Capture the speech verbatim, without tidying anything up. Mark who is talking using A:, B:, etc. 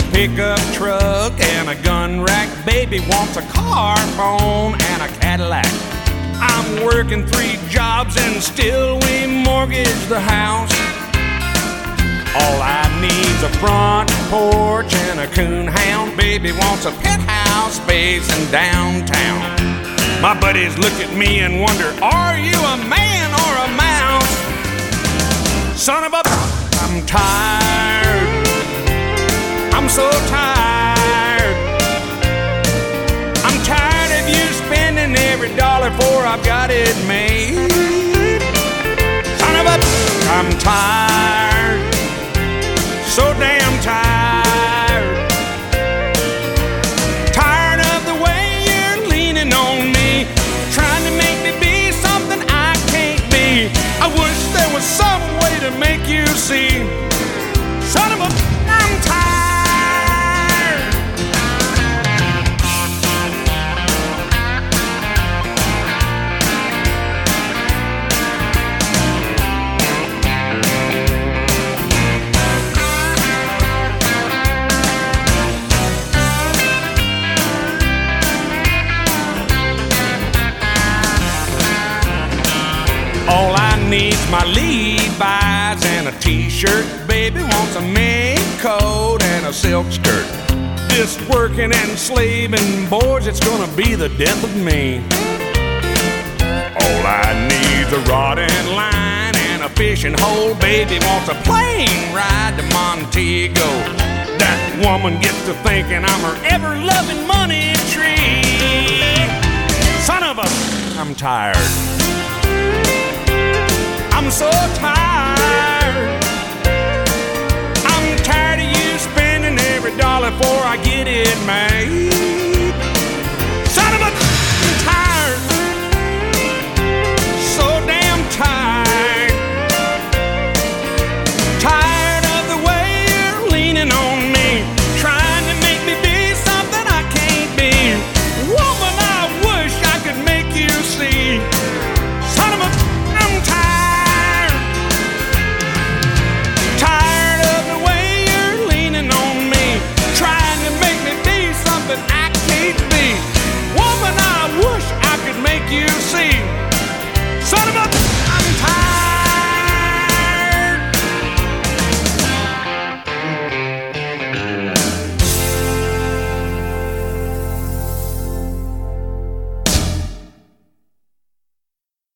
A: pickup truck and a gun rack. Baby wants a car phone and a Cadillac. I'm working three jobs and still we mortgage the house. All I need's a front porch and a coon hound. Baby wants a penthouse space in downtown. My buddies look at me and wonder, are you a man or a mouse? Son of a, I'm tired. I'm so tired. I'm tired of you spending every dollar for I've got it made. Son of a, I'm tired. So damn tired. Tired of the way you're leaning on me, trying to make me be something I can't be. I wish there was some way to make you see. Son of a, I'm tired. All I need's my Levi's and a t-shirt. Baby wants a mink coat and a silk skirt. Just working and slaving, boys, it's gonna be the death of me. All I need's a rod and line and a fishing hole. Baby wants a plane ride to Montego. That woman gets to thinking I'm her ever-loving money tree. Son of a, I'm tired. I'm so tired. I'm tired of you spending every dollar before I get it made.